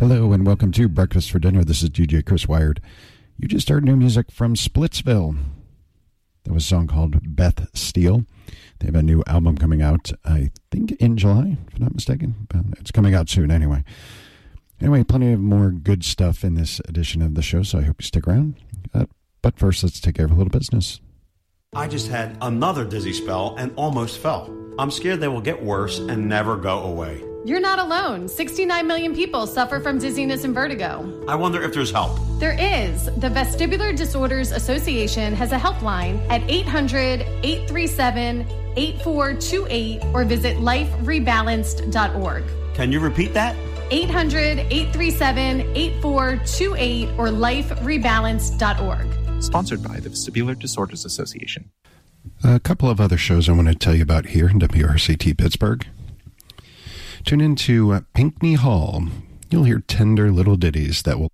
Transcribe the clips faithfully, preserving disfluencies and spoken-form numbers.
Hello and welcome to Breakfast for Dinner. This is D J Chris Wired. You just heard new music from Splitsville. That was a song called Beth Steele. They have a new album coming out, I think, in July, if I'm not mistaken. It's coming out soon anyway. Anyway, plenty of more good stuff in this edition of the show, so I hope you stick around. Uh, but first, let's take care of a little business. I just had another dizzy spell and almost fell. I'm scared they will get worse and never go away. You're not alone. sixty-nine million people suffer from dizziness and vertigo. I wonder if there's help. There is. The Vestibular Disorders Association has a helpline at eight hundred, eight three seven, eight four two eight or visit life rebalanced dot org. Can you repeat that? eight hundred, eight three seven, eight four two eight or life rebalanced dot org. Sponsored by the Vestibular Disorders Association. A couple of other shows I want to tell you about here in W R C T Pittsburgh. Tune into uh, Pinckney Hall. You'll hear tender little ditties that will...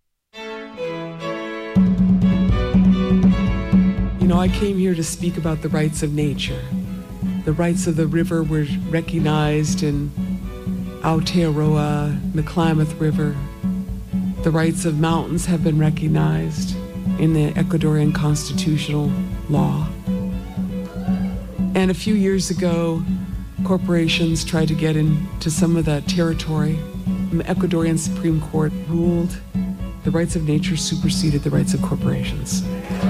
You know, I came here to speak about the rights of nature. The rights of the river were recognized in Aotearoa, the Klamath River. The rights of mountains have been recognized in the Ecuadorian constitutional law. And a few years ago, corporations tried to get into some of that territory. The Ecuadorian Supreme Court ruled the rights of nature superseded the rights of corporations.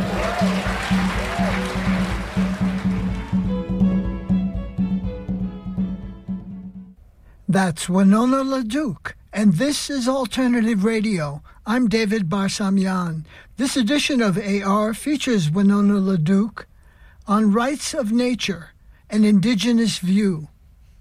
That's Winona LaDuke, and this is Alternative Radio. I'm David Barsamian. This edition of A R features Winona LaDuke on Rights of Nature, an Indigenous view.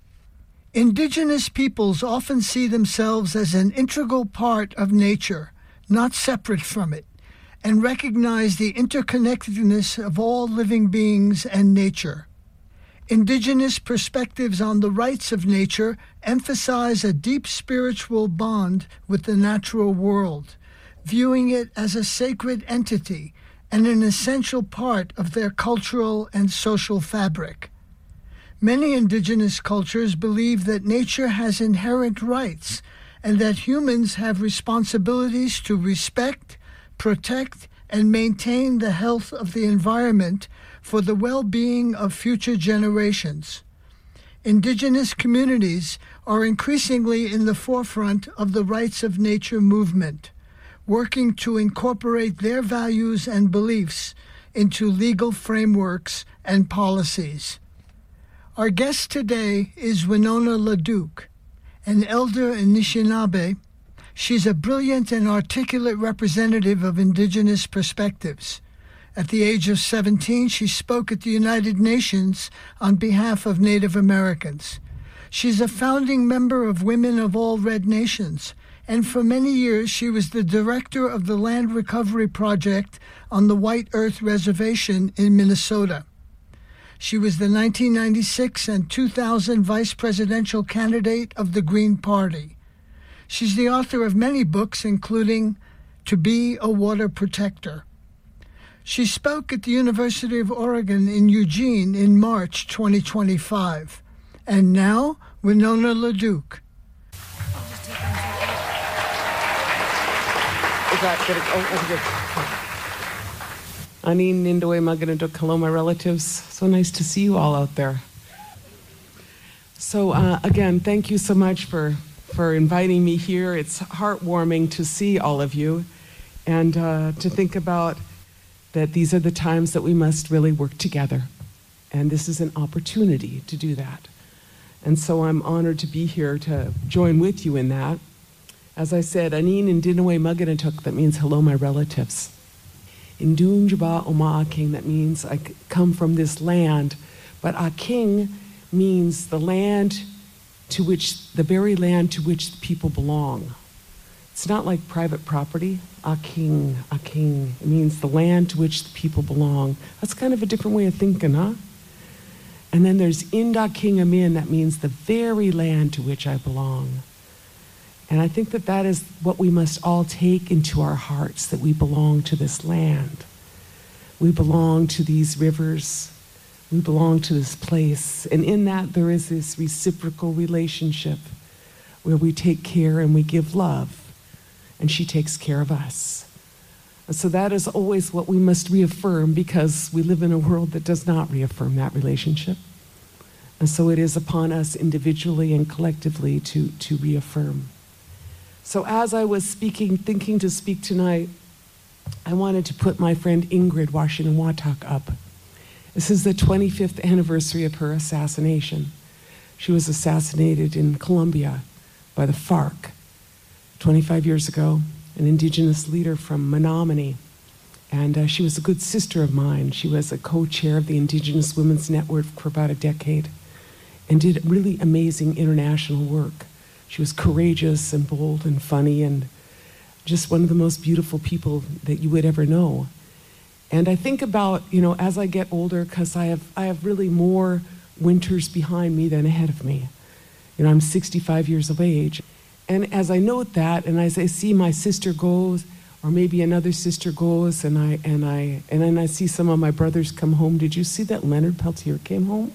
Indigenous peoples often see themselves as an integral part of nature, not separate from it, and recognize the interconnectedness of all living beings and nature. Indigenous perspectives on the rights of nature emphasize a deep spiritual bond with the natural world, viewing it as a sacred entity and an essential part of their cultural and social fabric. Many indigenous cultures believe that nature has inherent rights and that humans have responsibilities to respect, protect, and maintain the health of the environment for the well-being of future generations. Indigenous communities are increasingly in the forefront of the rights of nature movement, working to incorporate their values and beliefs into legal frameworks and policies. Our guest today is Winona LaDuke, an elder Anishinaabe. She's a brilliant and articulate representative of indigenous perspectives. At the age of seventeen, she spoke at the United Nations on behalf of Native Americans. She's a founding member of Women of All Red Nations, and for many years she was the director of the Land Recovery Project on the White Earth Reservation in Minnesota. She was the nineteen ninety-six and two thousand vice presidential candidate of the Green Party. She's the author of many books, including To Be a Water Protector. She spoke at the University of Oregon in Eugene in March twenty twenty-five. And now, Winona LaDuke. Is that good? Oh, okay, good. Ani Nindoe Maganaduk, hello, my relatives. So nice to see you all out there. So uh, again, thank you so much for, for inviting me here. It's heartwarming to see all of you and uh, to think about that these are the times that we must really work together. And this is an opportunity to do that. And so I'm honored to be here to join with you in that. As I said, Anin Indinoe Maganatuk, that means hello, my relatives. Indunjaba Oma King, that means I come from this land. But Aking means the land to which, the very land to which the people belong. It's not like private property. Aking, Aking, it means the land to which the people belong. That's kind of a different way of thinking, huh? And then there's Inda King Amin, that means the very land to which I belong. And I think that that is what we must all take into our hearts, that we belong to this land. We belong to these rivers. We belong to this place. And in that, there is this reciprocal relationship where we take care and we give love and she takes care of us. And so that is always what we must reaffirm, because we live in a world that does not reaffirm that relationship. And so it is upon us individually and collectively to, to reaffirm. So as I was speaking, thinking to speak tonight, I wanted to put my friend Ingrid Washington Watak up. This is the twenty-fifth anniversary of her assassination. She was assassinated in Colombia by the FARC twenty-five years ago, an indigenous leader from Menominee. And uh, she was a good sister of mine. She was a co-chair of the Indigenous Women's Network for about a decade and did really amazing international work. She was courageous and bold and funny and just one of the most beautiful people that you would ever know. And I think about, you know, as I get older, because I have, I have really more winters behind me than ahead of me. You know, I'm sixty-five years of age. And as I note that, and as I see my sister goes, or maybe another sister goes, and I and I and then I see some of my brothers come home. Did you see that Leonard Peltier came home?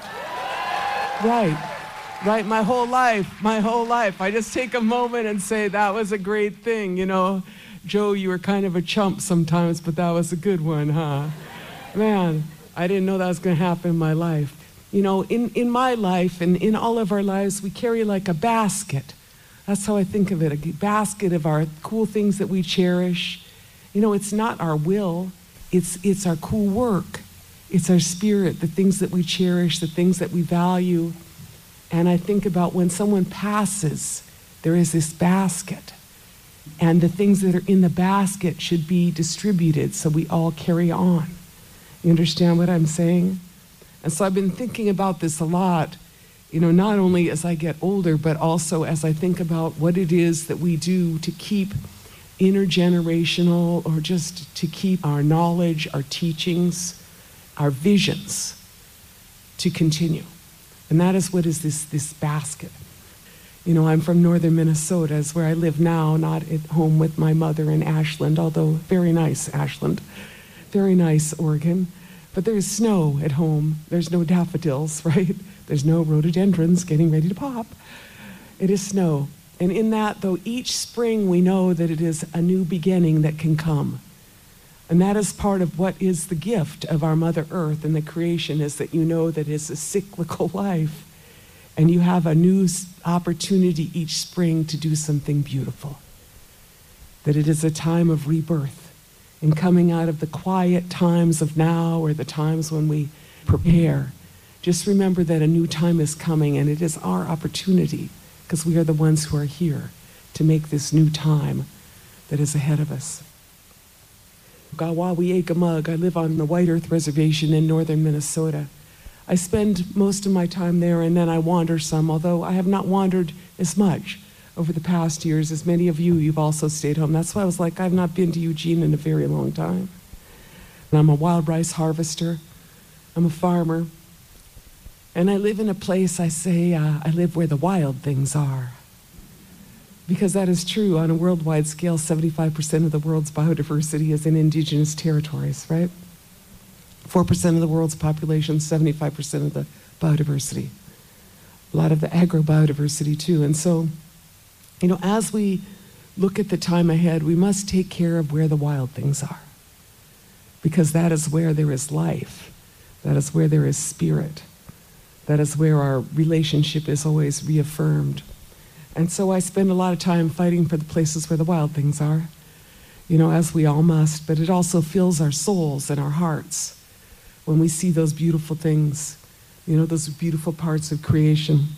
Right. Right, my whole life, my whole life. I just take a moment and say, that was a great thing, you know. Joe, you were kind of a chump sometimes, but that was a good one, huh? Man, I didn't know that was going to happen in my life. You know, in, in my life and in all of our lives, we carry like a basket. That's how I think of it, a basket of our cool things that we cherish. You know, it's not our will, it's, it's our cool work. It's our spirit, the things that we cherish, the things that we value. And I think about when someone passes, there is this basket. And the things that are in the basket should be distributed so we all carry on. You understand what I'm saying? And so I've been thinking about this a lot, you know, not only as I get older, but also as I think about what it is that we do to keep intergenerational, or just to keep our knowledge, our teachings, our visions to continue. And that is what is this, this basket. You know, I'm from northern Minnesota, is where I live now, not at home with my mother in Ashland, although very nice Ashland, very nice Oregon. But there's snow at home. There's no daffodils, right? There's no rhododendrons getting ready to pop. It is snow. And in that, though, each spring we know that it is a new beginning that can come. And that is part of what is the gift of our Mother Earth and the creation, is that you know that it's a cyclical life. And you have a new opportunity each spring to do something beautiful. That it is a time of rebirth and coming out of the quiet times of now, or the times when we prepare. Just remember that a new time is coming, and it is our opportunity, because we are the ones who are here to make this new time that is ahead of us. Gawawi-Egamug, I live on the White Earth Reservation in northern Minnesota. I spend most of my time there, and then I wander some, although I have not wandered as much over the past years as many of you. You've also stayed home. That's why I was like, I've not been to Eugene in a very long time. And I'm a wild rice harvester. I'm a farmer. And I live in a place, I say, uh, I live where the wild things are. Because that is true. On a worldwide scale, seventy-five percent of the world's biodiversity is in indigenous territories, right? four percent of the world's population, seventy-five percent of the biodiversity. A lot of the agro-biodiversity too. And so, you know, as we look at the time ahead, we must take care of where the wild things are. Because that is where there is life. That is where there is spirit. That is where our relationship is always reaffirmed. And so I spend a lot of time fighting for the places where the wild things are, you know, as we all must, but it also fills our souls and our hearts when we see those beautiful things, you know, those beautiful parts of creation.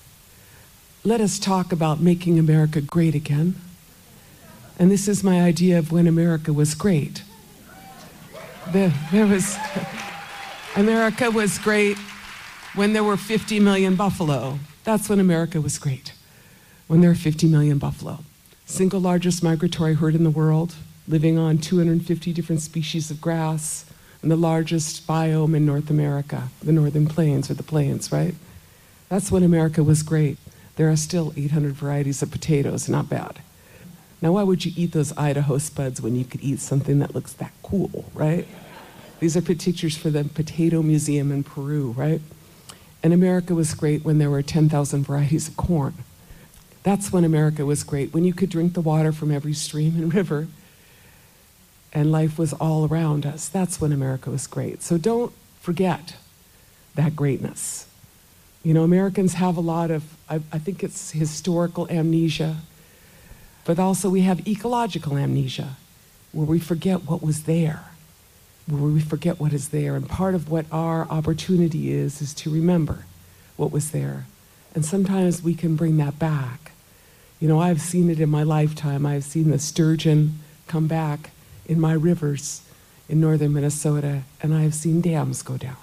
Let us talk about making America great again. And this is my idea of when America was great. There, there was, America was great when there were fifty million buffalo. That's when America was great. When there are fifty million buffalo. Single largest migratory herd in the world, living on two hundred fifty different species of grass, and the largest biome in North America, the Northern Plains, or the Plains, right? That's when America was great. There are still eight hundred varieties of potatoes, not bad. Now, why would you eat those Idaho spuds when you could eat something that looks that cool, right? These are pictures for the Potato Museum in Peru, right? And America was great when there were ten thousand varieties of corn. That's when America was great, when you could drink the water from every stream and river and life was all around us. That's when America was great. So don't forget that greatness. You know, Americans have a lot of, I, I think it's historical amnesia, but also we have ecological amnesia, where we forget what was there, where we forget what is there. And part of what our opportunity is, is to remember what was there. And sometimes we can bring that back. You know, I've seen it in my lifetime. I've seen the sturgeon come back in my rivers in northern Minnesota, and I have seen dams go down,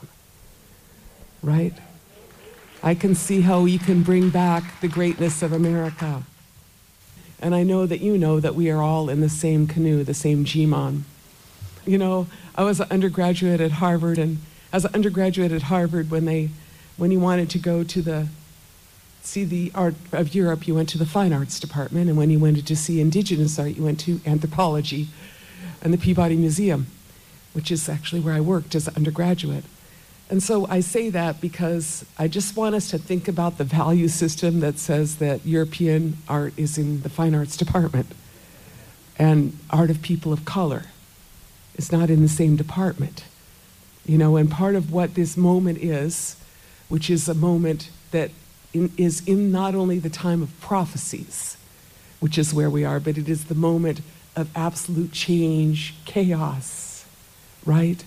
right? I can see how we can bring back the greatness of America. And I know that you know that we are all in the same canoe, the same G-Mon. You know, I was an undergraduate at Harvard, and as an undergraduate at Harvard, when they, when you wanted to go to the, see the art of Europe, you went to the fine arts department, and when you wanted to see indigenous art, you went to anthropology and the Peabody Museum, which is actually where I worked as an undergraduate. And so I say that because I just want us to think about the value system that says that European art is in the fine arts department and art of people of color is not in the same department. You know, and part of what this moment is, which is a moment that in, is in not only the time of prophecies, which is where we are, but it is the moment of absolute change, chaos, right?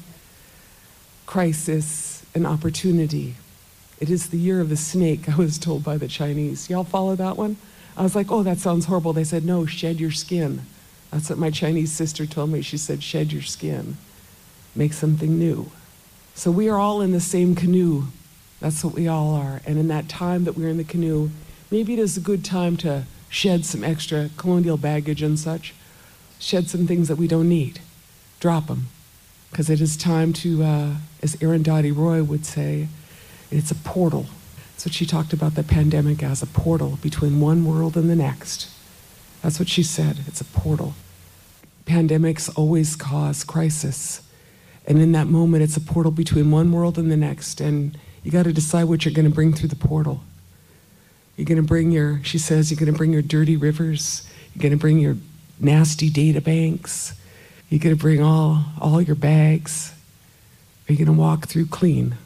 Crisis and opportunity. It is the year of the snake, I was told by the Chinese. Y'all follow that one? I was like, oh, that sounds horrible. They said, no, shed your skin. That's what my Chinese sister told me. She said, shed your skin. Make something new. So we are all in the same canoe. That's what we all are. And in that time that we're in the canoe, maybe it is a good time to shed some extra colonial baggage and such. Shed some things that we don't need. Drop them. Because it is time to, uh, as Arundhati Roy would say, it's a portal. That's what she talked about the pandemic as, a portal between one world and the next. That's what she said, it's a portal. Pandemics always cause crisis. And in that moment, it's a portal between one world and the next. And you got to decide what you're going to bring through the portal. You're going to bring your, she says, you're going to bring your dirty rivers. You're going to bring your nasty data banks. You're going to bring all, all your bags. Are you going to walk through clean?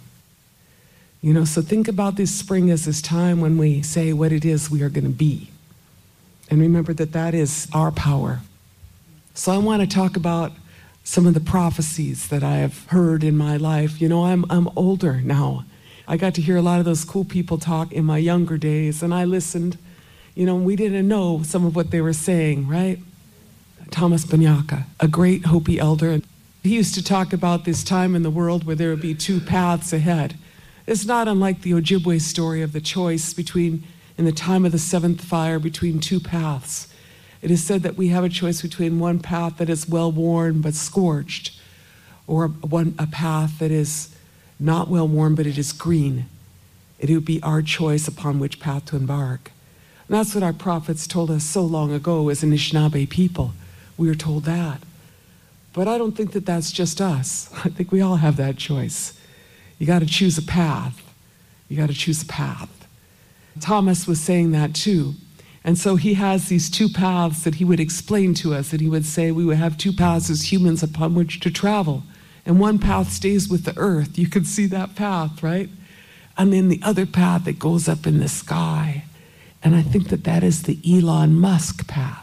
You know, so think about this spring as this time when we say what it is we are going to be. And remember that that is our power. So I want to talk about some of the prophecies that I have heard in my life. You know, I'm, I'm older now. I got to hear a lot of those cool people talk in my younger days, and I listened. You know, we didn't know some of what they were saying, right? Thomas Banyaka, a great Hopi elder. He used to talk about this time in the world where there would be two paths ahead. It's not unlike the Ojibwe story of the choice between, in the time of the seventh fire, between two paths. It is said that we have a choice between one path that is well-worn but scorched, or one, a path that is not well-worn but it is green. It would be our choice upon which path to embark. And that's what our prophets told us so long ago as Anishinaabe people. We were told that. But I don't think that that's just us. I think we all have that choice. You got to choose a path. You got to choose a path. Thomas was saying that too. And so he has these two paths that he would explain to us, that he would say we would have two paths as humans upon which to travel. And one path stays with the earth. You can see that path, right? And then the other path that goes up in the sky. And I think that that is the Elon Musk path.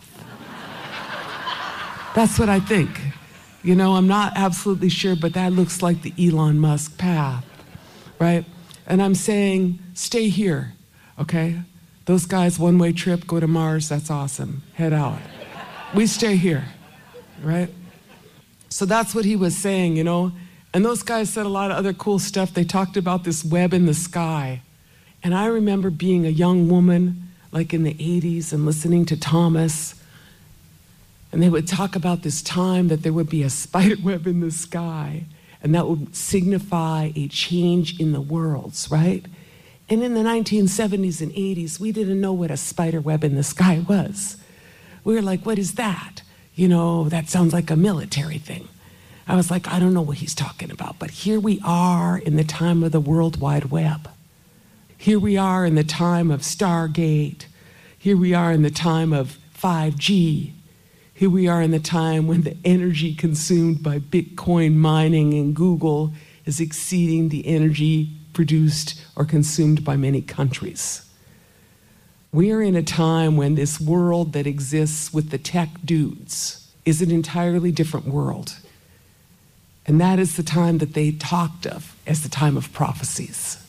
That's what I think. You know, I'm not absolutely sure, but that looks like the Elon Musk path, right? And I'm saying, stay here, okay? Those guys, one-way trip, go to Mars, that's awesome. Head out. We stay here, right? So that's what he was saying, you know? And those guys said a lot of other cool stuff. They talked about this web in the sky. And I remember being a young woman, like in the eighties, and listening to Thomas. And they would talk about this time that there would be a spider web in the sky, and that would signify a change in the worlds, right? And in the nineteen seventies and eighties, we didn't know what a spider web in the sky was. We were like, what is that? You know, that sounds like a military thing. I was like, I don't know what he's talking about, but here we are in the time of the World Wide Web. Here we are in the time of Stargate. Here we are in the time of five G. Here we are in the time when the energy consumed by Bitcoin mining and Google is exceeding the energy produced or consumed by many countries. We are in a time when this world that exists with the tech dudes is an entirely different world. And that is the time that they talked of as the time of prophecies.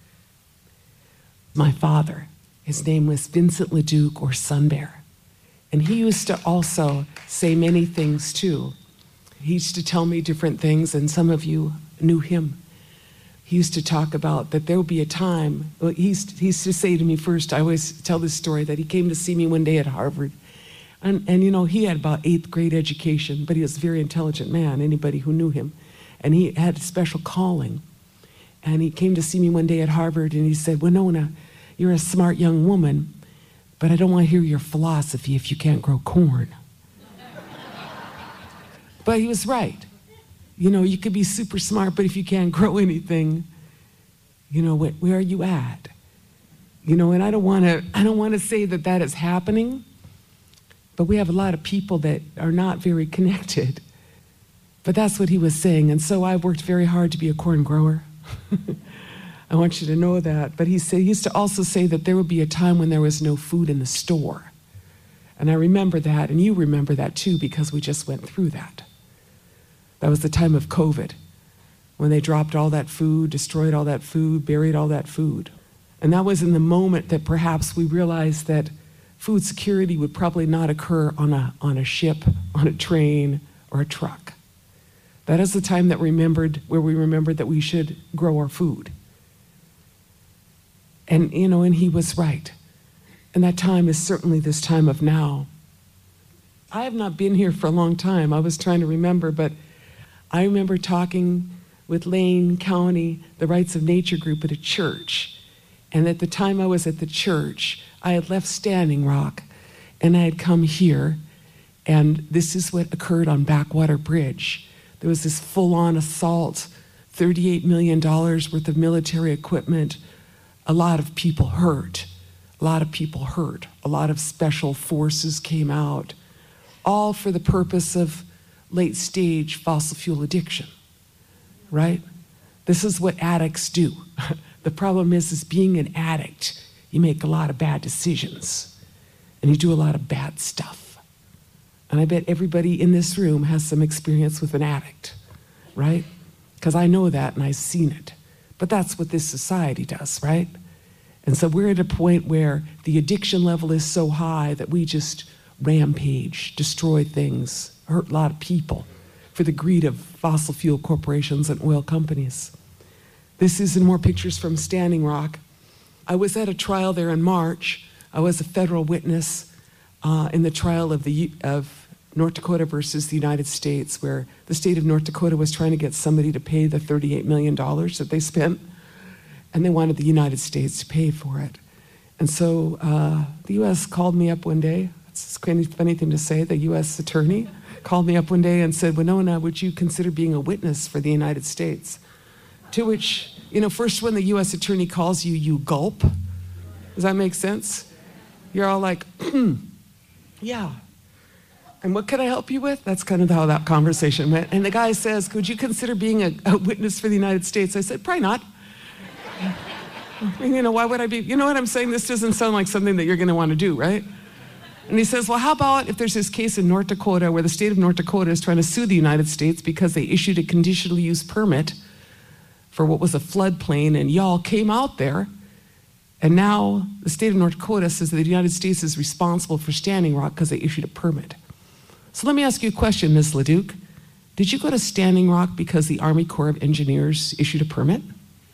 My father, his name was Vincent LeDuc, or Sun Bear. And he used to also say many things too. He used to tell me different things, and some of you knew him. He used to talk about that there would be a time, well, he, used, he used to say to me first, I always tell this story, that he came to see me one day at Harvard. And, and you know, he had about eighth grade education, but he was a very intelligent man, anybody who knew him. And he had a special calling. And he came to see me one day at Harvard, and he said, Winona, you're a smart young woman, but I don't want to hear your philosophy if you can't grow corn. But he was right. You know, you could be super smart, but if you can't grow anything, you know, where, where are you at? You know, and I don't want to, I don't want to say that that is happening, but we have a lot of people that are not very connected. But that's what he was saying, and so I worked very hard to be a corn grower. I want you to know that. But he said, he used to also say that there would be a time when there was no food in the store. And I remember that, and you remember that too, because we just went through that. That was the time of COVID, when they dropped all that food, destroyed all that food, buried all that food. And that was in the moment that perhaps we realized that food security would probably not occur on a, on a ship, on a train, or a truck. That is the time that remembered, where we remembered that we should grow our food. And, you know, and he was right. And that time is certainly this time of now. I have not been here for a long time. I was trying to remember, but I remember talking with Lane County, the Rights of Nature group, at a church. And at the time I was at the church, I had left Standing Rock, and I had come here, and this is what occurred on Backwater Bridge. There was this full-on assault, thirty-eight million dollars worth of military equipment, a lot of people hurt, a lot of people hurt, a lot of special forces came out, all for the purpose of late-stage fossil fuel addiction, right? This is what addicts do. The problem is, is being an addict, you make a lot of bad decisions, and you do a lot of bad stuff. And I bet everybody in this room has some experience with an addict, right? Because I know that and I've seen it. But that's what this society does, right? And so we're at a point where the addiction level is so high that we just rampage, destroy things, hurt a lot of people for the greed of fossil fuel corporations and oil companies. This is in more pictures from Standing Rock. I was at a trial there in March. I was a federal witness uh, in the trial of the of North Dakota versus the United States, where the state of North Dakota was trying to get somebody to pay the thirty-eight million dollars that they spent, and they wanted the United States to pay for it. And so uh, the U S called me up one day. It's a funny, funny thing to say. The U S attorney called me up one day and said, Winona, would you consider being a witness for the United States? To which, you know, first when the U S attorney calls you, you gulp. Does that make sense? You're all like, yeah. And what can I help you with? That's kind of how that conversation went. And the guy says, could you consider being a, a witness for the United States? I said, probably not. You know, why would I be? You know what I'm saying? This doesn't sound like something that you're going to want to do, right? And he says, well, how about if there's this case in North Dakota where the state of North Dakota is trying to sue the United States because they issued a conditional use permit for what was a floodplain, and y'all came out there, and now the state of North Dakota says that the United States is responsible for Standing Rock because they issued a permit. So let me ask you a question, Miz LeDuc. Did you go to Standing Rock because the Army Corps of Engineers issued a permit?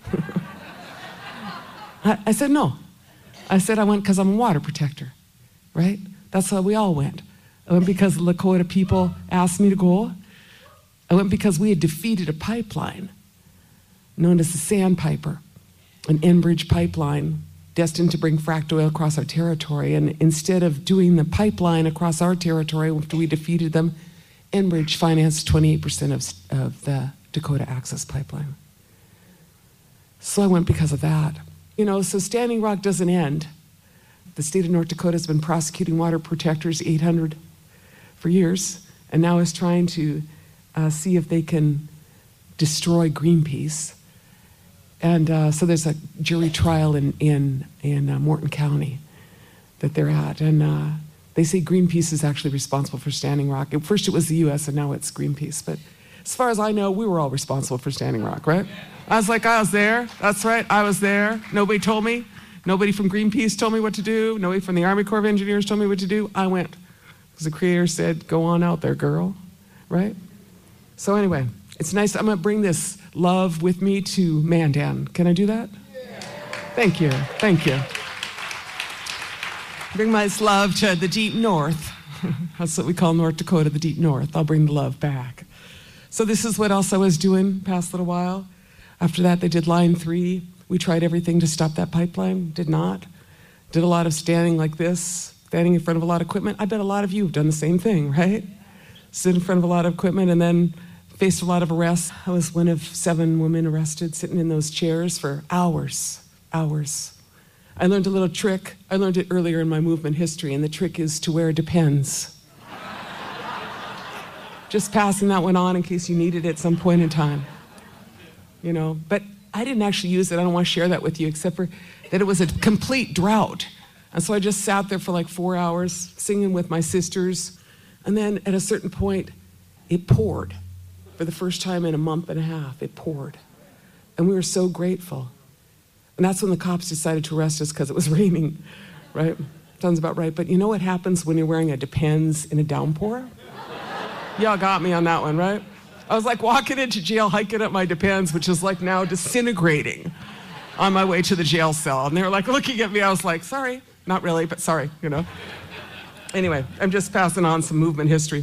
I, I said, no. I said, I went because I'm a water protector, right? That's how we all went. I went because the Lakota people asked me to go. I went because we had defeated a pipeline known as the Sandpiper, an Enbridge pipeline destined to bring fracked oil across our territory. And instead of doing the pipeline across our territory after we defeated them, Enbridge financed twenty-eight percent of, of the Dakota Access Pipeline. So I went because of that. You know, so Standing Rock doesn't end. the state of North Dakota has been prosecuting water protectors, eight hundred for years, and now is trying to uh, see if they can destroy Greenpeace. And uh, so there's a jury trial in, in, in uh, Morton County that they're at. And uh, they say Greenpeace is actually responsible for Standing Rock. At first it was the U S and now it's Greenpeace. But as far as I know, we were all responsible for Standing Rock, right? I was like, I was there. That's right, I was there. Nobody told me. Nobody from Greenpeace told me what to do. Nobody from the Army Corps of Engineers told me what to do. I went. Because the Creator said, go on out there, girl, right? So anyway, it's nice. I'm going to bring this love with me to Mandan. Can I do that? Yeah. Thank you. Thank you. Bring my love to the deep north. That's what we call North Dakota, the deep north. I'll bring the love back. So this is what else I was doing past little while. After that, they did line three. We tried everything to stop that pipeline. Did not. Did a lot of standing like this, standing in front of a lot of equipment. I bet a lot of you have done the same thing, right? Sit in front of a lot of equipment and then faced a lot of arrests. I was one of seven women arrested, sitting in those chairs for hours, hours. I learned a little trick. I learned it earlier in my movement history, and the trick is to wear Depends. Just passing that one on in case you needed it at some point in time. You know, but I didn't actually use it. I don't want to share that with you, except for that it was a complete drought. And so I just sat there for like four hours singing with my sisters. And then at a certain point, it poured. For the first time in a month and a half, it poured. And we were so grateful. And that's when the cops decided to arrest us because it was raining, right? Sounds about right. But you know what happens when you're wearing a Depends in a downpour? Y'all got me on that one, right? I was like walking into jail, hiking up my Depends, which is like now disintegrating on my way to the jail cell. And they were like looking at me. I was like, sorry, not really, but sorry, you know. Anyway, I'm just passing on some movement history.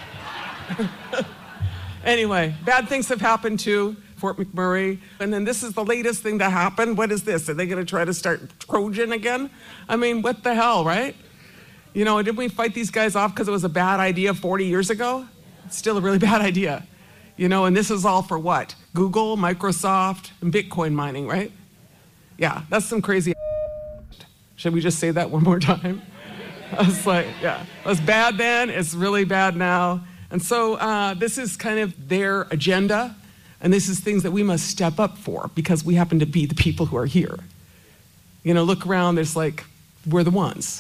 Anyway, bad things have happened to Fort McMurray. And then this is the latest thing that happened. What is this? Are they going to try to start Trojan again? I mean, what the hell, right? You know, didn't we fight these guys off because it was a bad idea forty years ago? It's still a really bad idea. You know, and this is all for what? Google, Microsoft, and Bitcoin mining, right? Yeah, that's some crazy. Should we just say that one more time? I was like, yeah, it was bad then, it's really bad now. And so uh, this is kind of their agenda, and this is things that we must step up for because we happen to be the people who are here. You know, look around, there's like, we're the ones.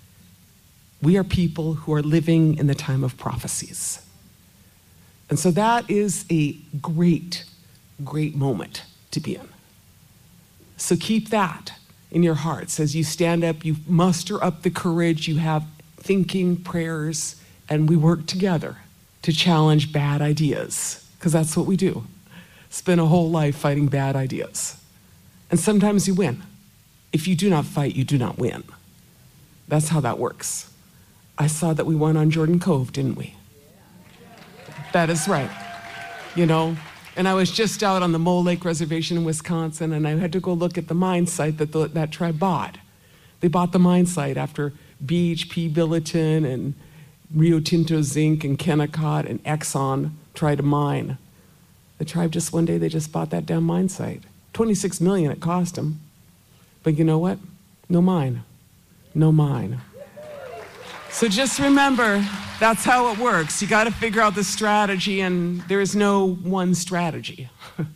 We are people who are living in the time of prophecies. And so that is a great, great moment to be in. So keep that in your hearts as you stand up, you muster up the courage, you have thinking, prayers, and we work together to challenge bad ideas, because that's what we do. Spend a whole life fighting bad ideas. And sometimes you win. If you do not fight, you do not win. That's how that works. I saw that we won on Jordan Cove, didn't we? That is right. You know, and I was just out on the Mole Lake Reservation in Wisconsin, and I had to go look at the mine site that the, that tribe bought. They bought the mine site after B H P Billiton and Rio Tinto Zinc and Kennecott and Exxon tried to mine. The tribe just one day, they just bought that damn mine site. twenty-six million dollars it cost them. But you know what? No mine. No mine. So just remember, that's how it works. You got to figure out the strategy, and there is no one strategy.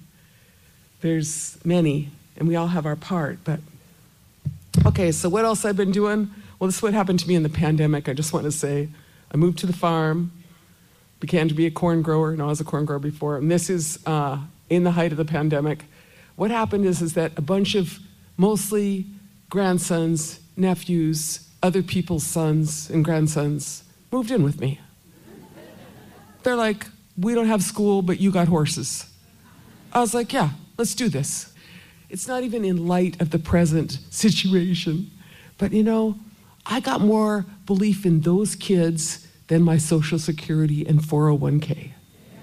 There's many, and we all have our part. But okay, so what else I've been doing? Well, this is what happened to me in the pandemic. I just want to say, I moved to the farm, began to be a corn grower. No, I was a corn grower before, and this is uh, in the height of the pandemic. What happened is, is that a bunch of mostly grandsons, nephews, other people's sons and grandsons moved in with me. They're like, we don't have school, but you got horses. I was like, yeah, let's do this. It's not even in light of the present situation, but you know, I got more belief in those kids than my Social Security and four oh one k.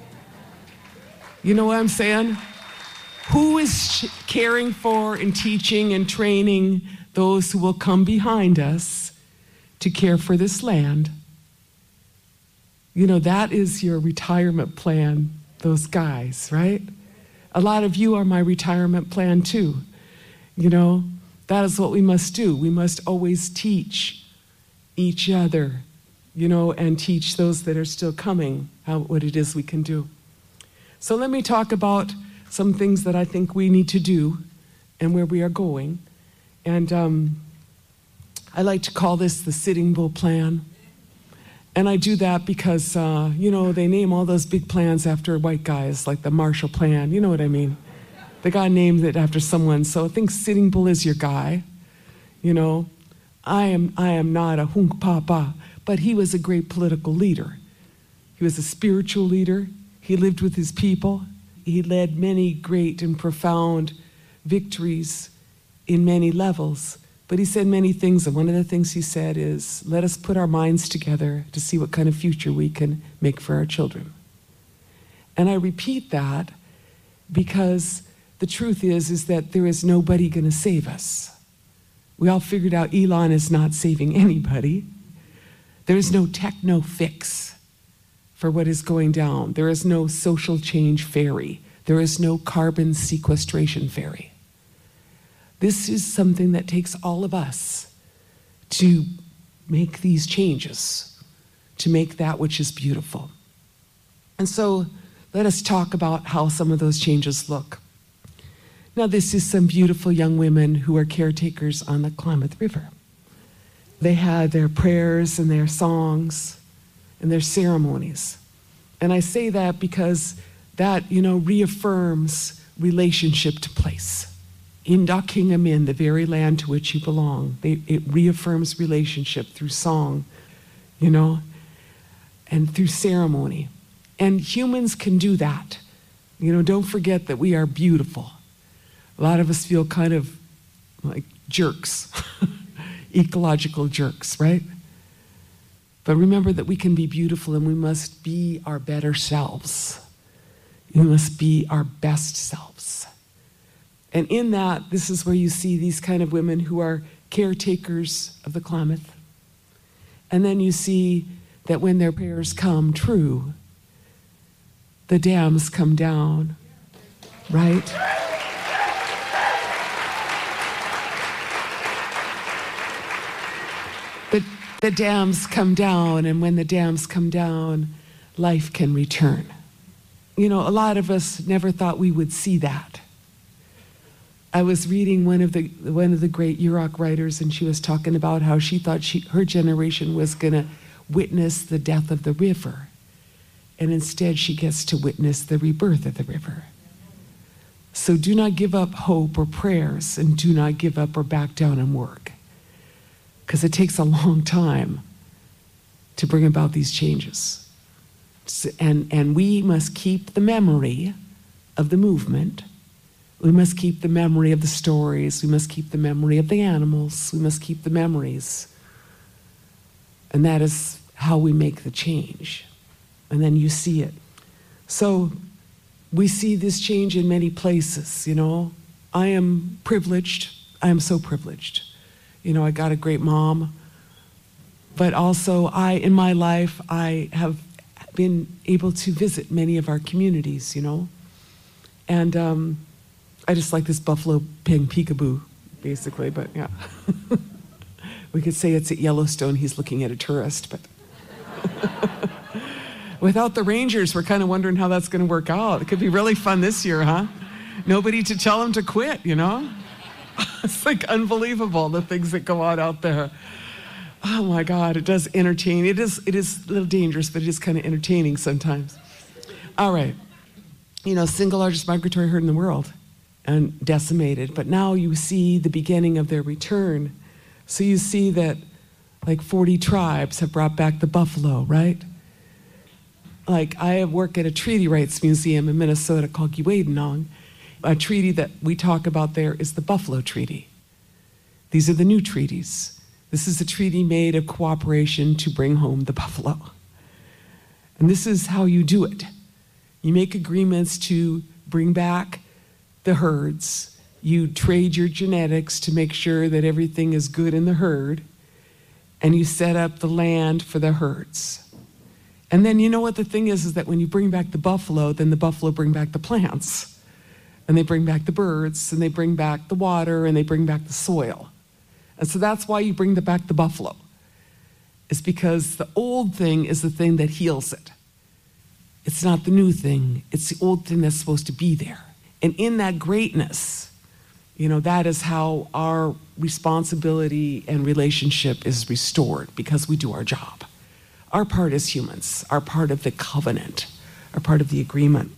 You know what I'm saying? Who is caring for and teaching and training those who will come behind us to care for this land? You know, that is your retirement plan, those guys, right? A lot of you are my retirement plan too. You know, That is what we must do. We must always teach each other, you know, and teach those that are still coming how, what it is we can do. So let me talk about some things that I think we need to do and where we are going. And um, I like to call this the Sitting Bull Plan. And I do that because, uh, you know, they name all those big plans after white guys, like the Marshall Plan, you know what I mean? The guy named it after someone, so I think Sitting Bull is your guy, you know. I am, I am not a hunk papa, but he was a great political leader. He was a spiritual leader. He lived with his people. He led many great and profound victories in many levels. But he said many things, and one of the things he said is, let us put our minds together to see what kind of future we can make for our children. And I repeat that because the truth is, is that there is nobody going to save us. We all figured out Elon is not saving anybody. There is no techno fix for what is going down. There is no social change fairy. There is no carbon sequestration fairy. This is something that takes all of us to make these changes, to make that which is beautiful. And so let us talk about how some of those changes look. Now, this is some beautiful young women who are caretakers on the Klamath River. They had their prayers and their songs and their ceremonies. And I say that because that, you know, reaffirms relationship to place. In docking them in the very land to which you belong. They, it reaffirms relationship through song, you know, and through ceremony. And humans can do that. You know, don't forget that we are beautiful. A lot of us feel kind of like jerks, ecological jerks, right? But remember that we can be beautiful and we must be our better selves. We must be our best selves. And in that, this is where you see these kind of women who are caretakers of the Klamath. And then you see that when their prayers come true, the dams come down, right? But the dams come down, and when the dams come down, life can return. You know, a lot of us never thought we would see that. I was reading one of the one of the great Yurok writers, and she was talking about how she thought she her generation was going to witness the death of the river, and instead she gets to witness the rebirth of the river. So do not give up hope or prayers, and do not give up or back down and work, because it takes a long time to bring about these changes. So, and and we must keep the memory of the movement. We must keep the memory of the stories. We must keep the memory of the animals. We must keep the memories. And that is how we make the change. And then you see it. So we see this change in many places, you know. I am privileged. I am so privileged. You know, I got a great mom. But also, I, in my life, I have been able to visit many of our communities, you know. And, um, I just like this buffalo paying peekaboo, basically, but yeah. We could say it's at Yellowstone, he's looking at a tourist, but without the rangers, we're kind of wondering how that's going to work out. It could be really fun this year, huh? Nobody to tell him to quit, you know? It's like unbelievable, the things that go on out there. Oh my God, it does entertain. It is, it is a little dangerous, but it is kind of entertaining sometimes. All right. You know, single largest migratory herd in the world. And decimated, but now you see the beginning of their return. So you see that like forty tribes have brought back the buffalo, right? Like I work at a treaty rights museum in Minnesota called Giwedanong. A treaty that we talk about there is the Buffalo Treaty. These are the new treaties. This is a treaty made of cooperation to bring home the buffalo. And this is how you do it. You make agreements to bring back the herds. You trade your genetics to make sure that everything is good in the herd, and you set up the land for the herds. And then you know what the thing is, is that when you bring back the buffalo, then the buffalo bring back the plants. and they bring back the birds, and they bring back the water, and they bring back the soil. And so that's why you bring the, back the buffalo. It's because the old thing is the thing that heals it. It's not the new thing. It's the old thing that's supposed to be there. And in that greatness, you know, that is how our responsibility and relationship is restored, because we do our job. Our part as humans, our part of the covenant, our part of the agreement.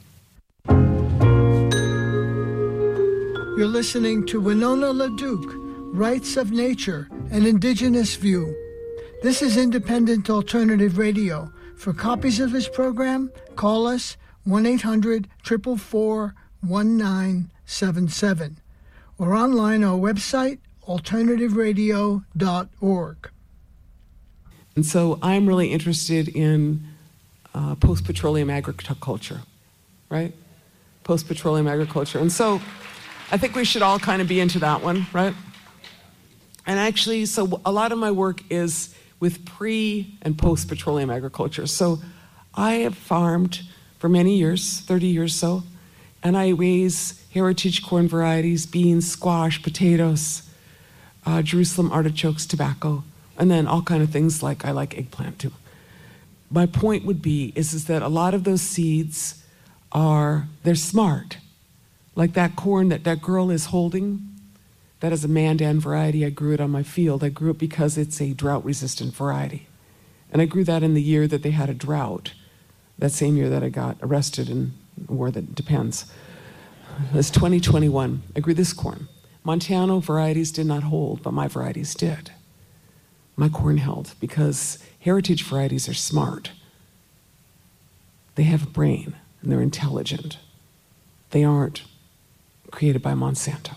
You're listening to Winona LaDuke, Rights of Nature, an Indigenous View. This is Independent Alternative Radio. For copies of this program, call us one eight hundred, four four four, one nine seven seven or online our website, alternative radio dot org. And so I'm really interested in uh, post-petroleum agriculture, right? Post-petroleum agriculture. And so I think we should all kind of be into that one, right? And actually, so a lot of my work is with pre and post-petroleum agriculture. So I have farmed for many years, thirty years so, and I raise heritage corn varieties, beans, squash, potatoes, uh, Jerusalem artichokes, tobacco, and then all kind of things like I like eggplant too. My point would be is, is that a lot of those seeds are, they're smart. Like that corn that that girl is holding, that is a Mandan variety. I grew it on my field. I grew it because it's a drought-resistant variety. And I grew that in the year that they had a drought, that same year that I got arrested in a war that depends. It was twenty twenty-one. I grew this corn. Montano varieties did not hold, but my varieties did. My corn held because heritage varieties are smart. They have a brain, and they're intelligent. They aren't created by Monsanto.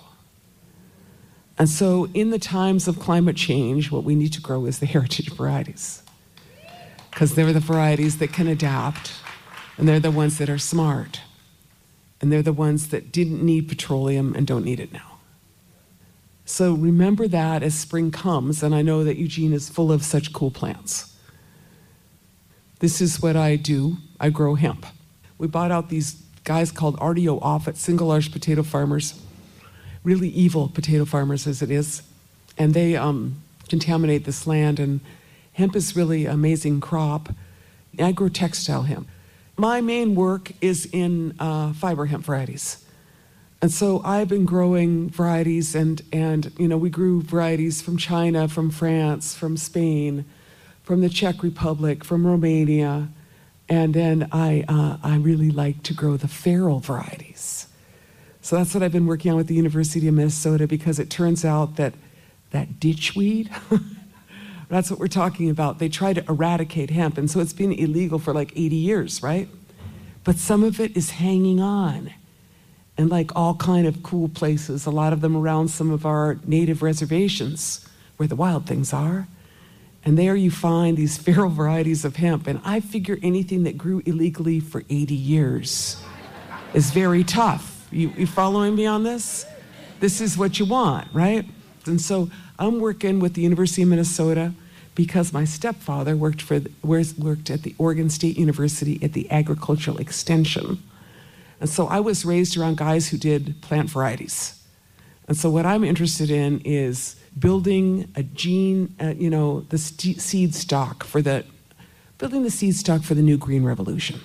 And so in the times of climate change, what we need to grow is the heritage varieties, because they're the varieties that can adapt, and they're the ones that are smart, and they're the ones that didn't need petroleum and don't need it now. So remember that as spring comes, and I know that Eugene is full of such cool plants. This is what I do. I grow hemp. We bought out these guys called R D O Offit, single large potato farmers, really evil potato farmers as it is, and they um, contaminate this land, and hemp is really an amazing crop. I grow textile hemp. My main work is in uh, fiber hemp varieties. And so I've been growing varieties, and, and you know, we grew varieties from China, from France, from Spain, from the Czech Republic, from Romania, and then I, uh, I really like to grow the feral varieties. So that's what I've been working on with the University of Minnesota, because it turns out that that ditchweed, that's what we're talking about. They try to eradicate hemp, and so it's been illegal for like eighty years, right? But some of it is hanging on, and like all kind of cool places, a lot of them around some of our native reservations where the wild things are. And there you find these feral varieties of hemp, and I figure anything that grew illegally for eighty years is very tough. You, you following me on this? This is what you want, right? And so I'm working with the University of Minnesota because my stepfather worked for the, worked at the Oregon State University at the Agricultural Extension. And so I was raised around guys who did plant varieties. And so what I'm interested in is building a gene, uh, you know, the st- seed stock for the, building the seed stock for the new green revolution.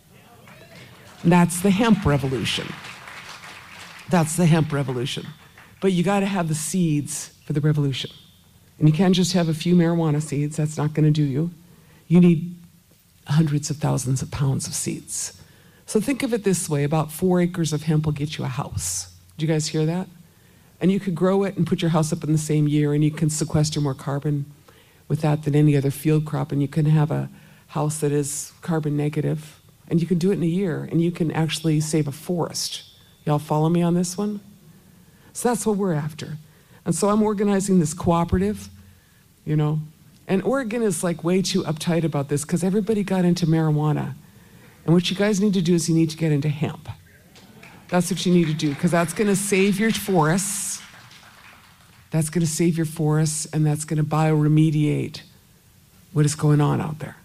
And that's the hemp revolution. That's the hemp revolution. But you got to have the seeds for the revolution. And you can't just have a few marijuana seeds. That's not going to do you. You need hundreds of thousands of pounds of seeds. So think of it this way. About four acres of hemp will get you a house. Did you guys hear that? And you could grow it and put your house up in the same year, and you can sequester more carbon with that than any other field crop. And you can have a house that is carbon negative. And you can do it in a year, and you can actually save a forest. Y'all follow me on this one? So that's what we're after. And so I'm organizing this cooperative, you know. And Oregon is like way too uptight about this because everybody got into marijuana. And what you guys need to do is you need to get into hemp. That's what you need to do, because that's going to save your forests. That's going to save your forests, and that's going to bioremediate what is going on out there.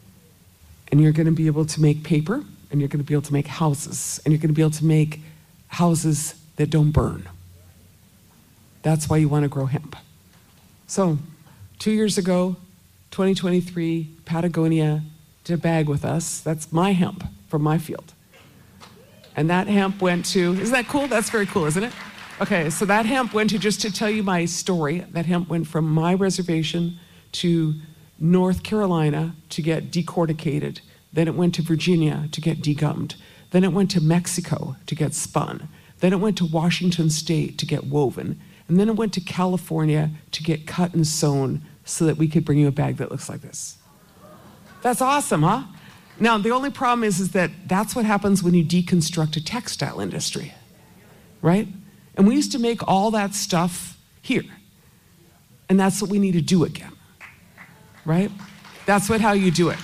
And you're going to be able to make paper, and you're going to be able to make houses, and you're going to be able to make houses that don't burn. That's why you want to grow hemp. So, two years ago, twenty twenty-three, Patagonia did a bag with us. That's my hemp from my field. And that hemp went to, isn't that cool? That's very cool, isn't it? Okay, so that hemp went to, just to tell you my story, that hemp went from my reservation to North Carolina to get decorticated. Then it went to Virginia to get degummed. Then it went to Mexico to get spun. Then it went to Washington State to get woven. And then it went to California to get cut and sewn so that we could bring you a bag that looks like this. That's awesome, huh? Now, the only problem is, is that that's what happens when you deconstruct a textile industry, right? And we used to make all that stuff here. And that's what we need to do again, right? That's what how you do it.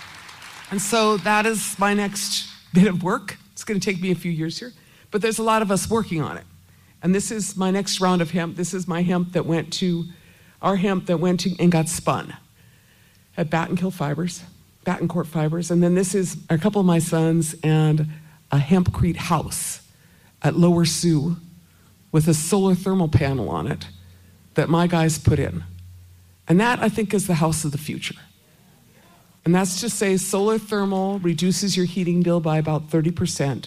And so that is my next bit of work. It's going to take me a few years here, but there's a lot of us working on it. And this is my next round of hemp. This is my hemp that went to, our hemp that went to and got spun at Battenkill Fibers, Battencourt Fibers. And then this is a couple of my sons and a hempcrete house at Lower Sioux with a solar thermal panel on it that my guys put in. And that, I think, is the house of the future. And that's to say solar thermal reduces your heating bill by about thirty percent.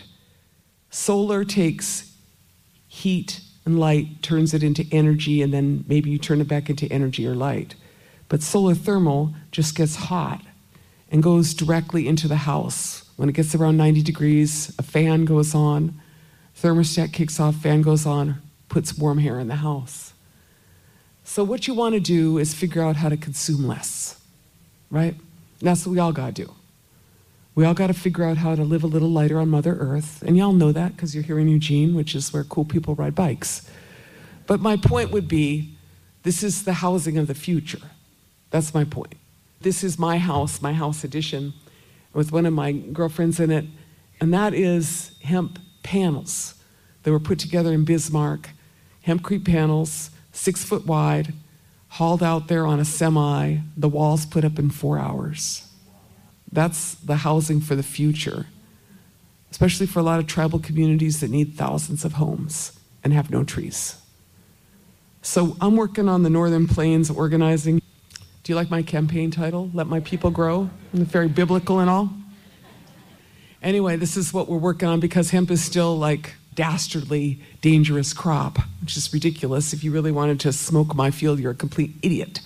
Solar takes heat and light, turns it into energy, and then maybe you turn it back into energy or light. But solar thermal just gets hot and goes directly into the house. When it gets around ninety degrees, a fan goes on, thermostat kicks off, fan goes on, puts warm air in the house. So what you want to do is figure out how to consume less, right? And that's what we all got to do. We all got to figure out how to live a little lighter on Mother Earth. And y'all know that because you're here in Eugene, which is where cool people ride bikes. But my point would be, this is the housing of the future. That's my point. This is my house, my house edition, with one of my girlfriends in it. And that is hemp panels that were put together in Bismarck. Hempcrete panels, six foot wide, hauled out there on a semi, the walls put up in four hours. That's the housing for the future, especially for a lot of tribal communities that need thousands of homes and have no trees. So I'm working on the Northern Plains organizing. Do you like my campaign title, Let My People Grow? Isn't it very biblical and all? Anyway, this is what we're working on because hemp is still like dastardly dangerous crop, which is ridiculous. If you really wanted to smoke my field, you're a complete idiot.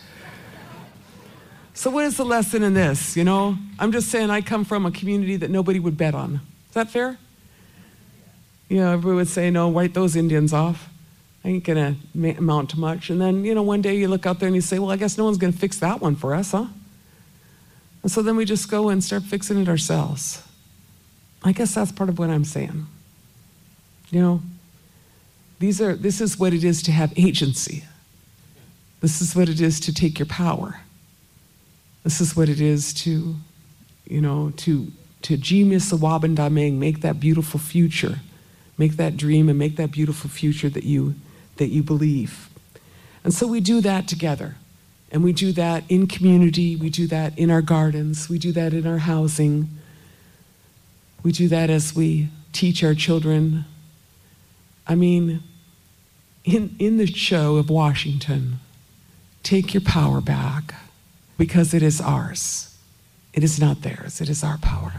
So what is the lesson in this? You know, I'm just saying I come from a community that nobody would bet on. Is that fair? You know, everybody would say, no, wipe those Indians off. I ain't gonna amount to much. And then, you know, one day you look out there and you say, well, I guess no one's gonna fix that one for us, huh? And so then we just go and start fixing it ourselves. I guess that's part of what I'm saying. You know, these are, this is what it is to have agency. This is what it is to take your power. This is what it is to, you know, to, to Jimis Awabandameng, make that beautiful future. Make that dream and make that beautiful future that you, that you believe. And so we do that together. And we do that in community. We do that in our gardens. We do that in our housing. We do that as we teach our children. I mean, in, in the show of Washington, take your power back because it is ours. It is not theirs. It is our power.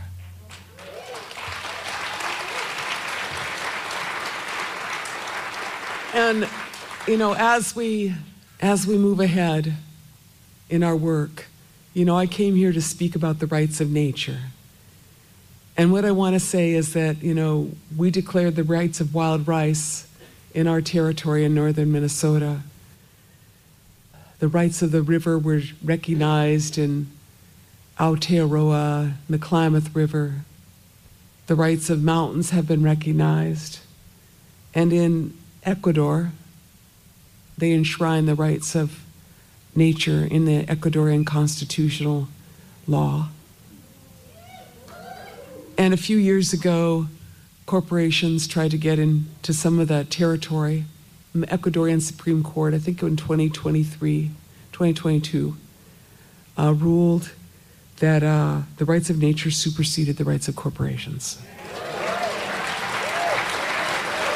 And, you know, as we, as we move ahead in our work, you know, I came here to speak about the rights of nature. And what I want to say is that, you know, we declared the rights of wild rice in our territory in northern Minnesota. The rights of the river were recognized in Aotearoa, the Klamath River. The rights of mountains have been recognized. And in Ecuador, they enshrine the rights of nature in the Ecuadorian constitutional law. And a few years ago, corporations tried to get into some of that territory. And the Ecuadorian Supreme Court, I think in twenty twenty-three, twenty twenty-two, uh, ruled that uh, the rights of nature superseded the rights of corporations.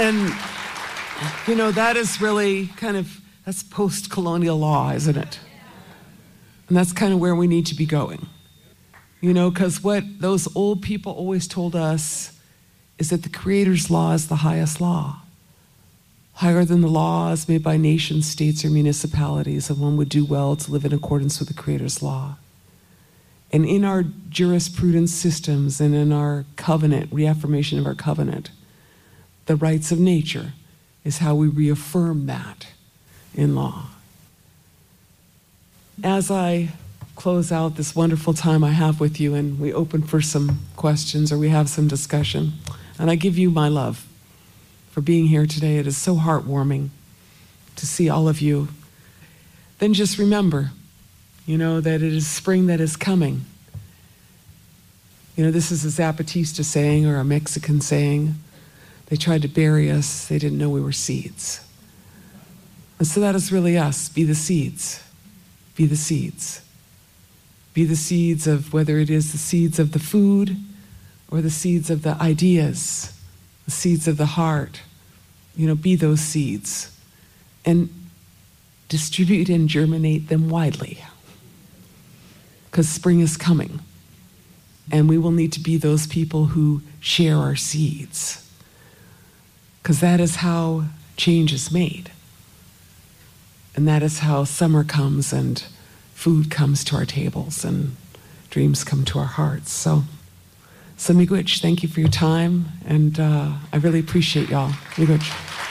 And, you know, that is really kind of, that's post-colonial law, isn't it? And that's kind of where we need to be going. You know, because what those old people always told us is that the Creator's law is the highest law, higher than the laws made by nations, states, or municipalities, and one would do well to live in accordance with the Creator's law. And in our jurisprudence systems and in our covenant, reaffirmation of our covenant, the rights of nature is how we reaffirm that in law. As I close out this wonderful time I have with you and we open for some questions or we have some discussion, and I give you my love for being here today. It is so heartwarming to see all of you. Then just remember, you know, that it is spring that is coming. You know, this is a Zapatista saying or a Mexican saying. They tried to bury us. They didn't know we were seeds. And so that is really us. Be the seeds. Be the seeds. Be the seeds of whether it is the seeds of the food or the seeds of the ideas, the seeds of the heart. You know, be those seeds and distribute and germinate them widely. Because spring is coming. And we will need to be those people who share our seeds. Because that is how change is made. And that is how summer comes and food comes to our tables and dreams come to our hearts. So, so miigwech, thank you for your time. And uh, I really appreciate y'all. Miigwech.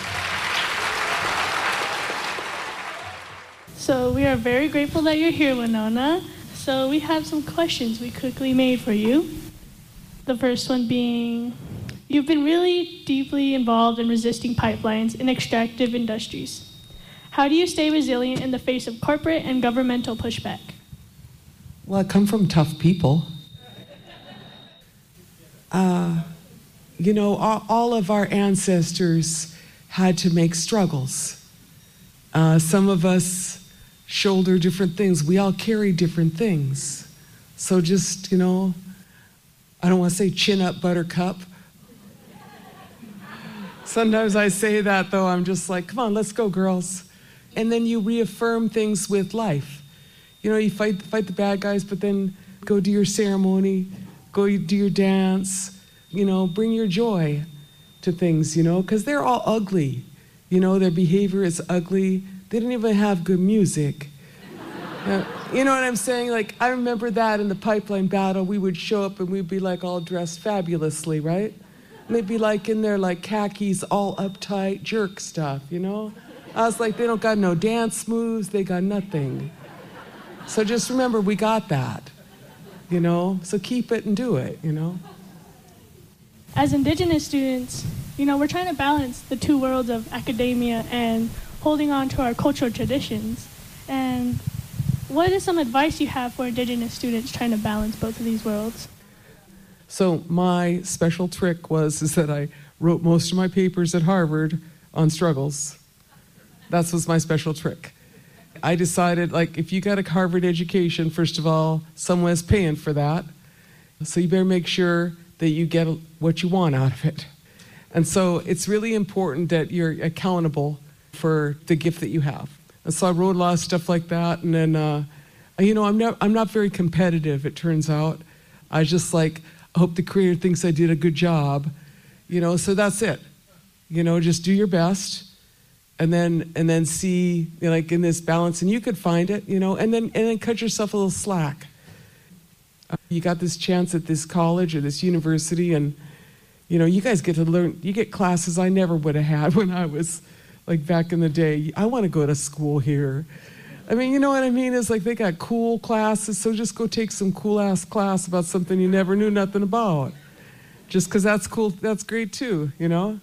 So we are very grateful that you're here, Winona. So we have some questions we quickly made for you. The first one being, you've been really deeply involved in resisting pipelines in extractive industries. How do you stay resilient in the face of corporate and governmental pushback? Well, I come from tough people. Uh, you know, all, all of our ancestors had to make struggles. Uh, some of us shoulder different things. We all carry different things. So just, you know, I don't want to say chin up, buttercup. Sometimes I say that, though. I'm just like, come on, let's go, girls. And then you reaffirm things with life. You know, you fight, fight the bad guys, but then go do your ceremony, go do your dance, you know, bring your joy to things, you know, because they're all ugly. You know, their behavior is ugly. They don't even have good music. uh, you know what I'm saying? Like, I remember that in the pipeline battle, we would show up and we'd be like all dressed fabulously, right? And they'd be like in their like khakis, all uptight, jerk stuff, you know? I was like, they don't got no dance moves, they got nothing. So just remember, we got that, you know? So keep it and do it, you know? As Indigenous students, you know, we're trying to balance the two worlds of academia and holding on to our cultural traditions. And what is some advice you have for Indigenous students trying to balance both of these worlds? So my special trick was is that I wrote most of my papers at Harvard on struggles. That was my special trick. I decided, like, if you got a Harvard education, first of all, someone's paying for that. So you better make sure that you get what you want out of it. And so it's really important that you're accountable for the gift that you have. And so I wrote a lot of stuff like that. And then, uh, you know, I'm not, I'm not very competitive, it turns out. I just like, I hope the Creator thinks I did a good job. You know, so that's it. You know, just do your best. And then, and then see, you know, like in this balance, and you could find it, you know, and then, and then cut yourself a little slack. Uh, you got this chance at this college or this university, and, you know, you guys get to learn, you get classes I never would have had when I was, like, back in the day. I want to go to school here. I mean, you know what I mean? It's like they got cool classes, so just go take some cool-ass class about something you never knew nothing about. Just because that's cool, that's great too, you know?